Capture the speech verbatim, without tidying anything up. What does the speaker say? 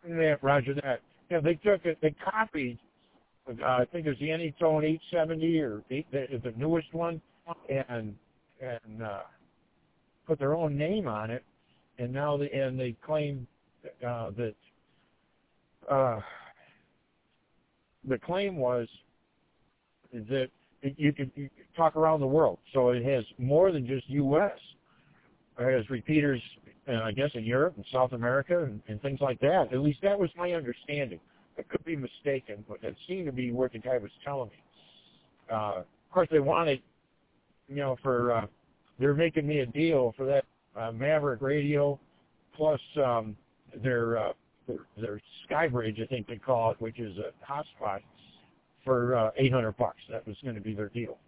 Yeah, Roger that. Yeah, they took it. They copied. Uh, I think it was the Anytone eight seventy or the, the, the newest one, and and uh, put their own name on it. And now they and they claim uh, that uh, the claim was that you could, you could talk around the world. So it has more than just U S It has repeaters, uh, I guess, in Europe and South America and, and things like that. At least that was my understanding. I could be mistaken, but it seemed to be what the guy was telling me. Uh, of course, they wanted, you know, for uh, they're making me a deal for that uh, Maverick radio plus um, their, uh, their their Skybridge, I think they call it, which is a hotspot, for uh, eight hundred bucks. That was going to be their deal.